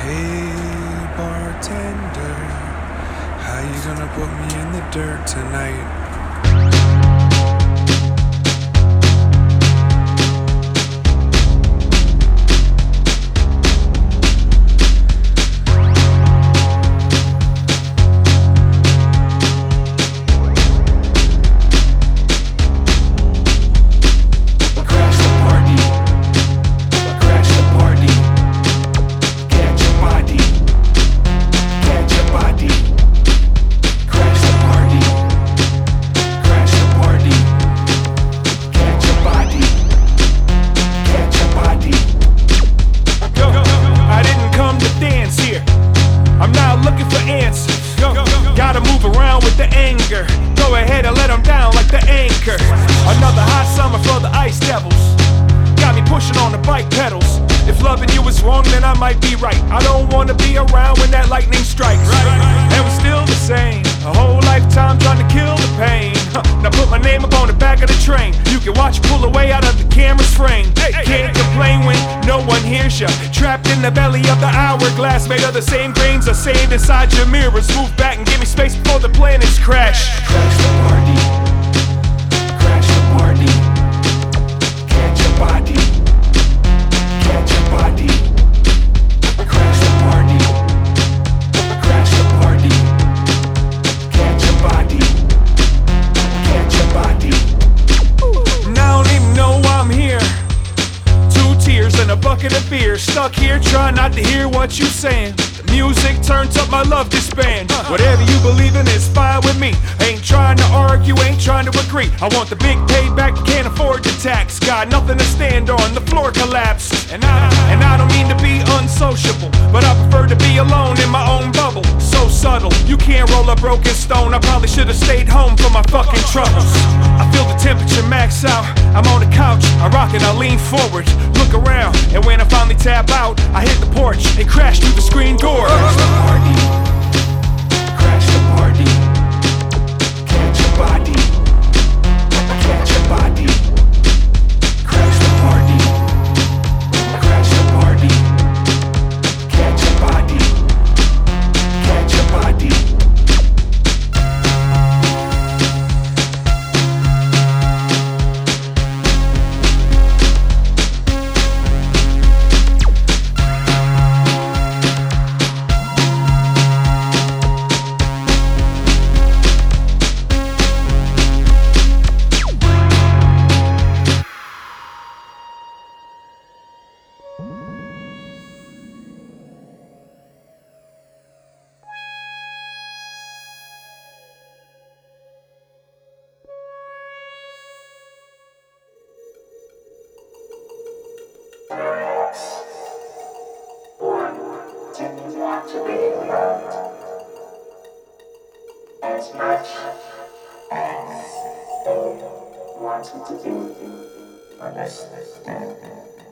Hey bartender, how you gonna put me in the dirt tonight? I'm not looking for answers. Gotta move around with the anger. Go ahead and let them down like the anchor. Another hot summer for the Ice Devils. Got me pushing on the bike pedals. If loving you is wrong, then I might be right. I don't wanna be around when that lightning strikes. And we're still the same. A whole lifetime trying to kill the pain. Now put my name up on the back of the train. You can watch pull away out of the camera's frame. Can't complain when no one hears ya. Trapped in the belly of the hourglass, made of the same grains of sand inside your mirrors. Move back and give me space before the planets crash. Crash the party. Crash the party. Catch your body. Catch your body. Crash the party. Crash the party. Catch your body. Catch your body. Now I don't even know why I'm here. 2 tears and a bucket of beer. Stuck here trying not to hear what you saying. The music turns up, my love disband. Whatever you believe in is fine with me. Ain't trying to argue, ain't trying to agree. I want the big payback, can't afford the tax. Got nothing to stand on, the floor collapsed. And I don't mean to be unsociable, but I prefer to be alone in my own bubble. So subtle, you can't roll a broken stone. I probably should have stayed home for my fucking troubles. I feel the temperature max out. I'm on the couch, I rock it, I lean forward, look around, and when I finally tap out, I hit the porch and crash through the screen door. Crash the party. Crash the party. Catch your body. Catch your body. Crash the party. Crash the party. Catch your body. Catch your body. Didn't want to be loved as much as they wanted to be understood.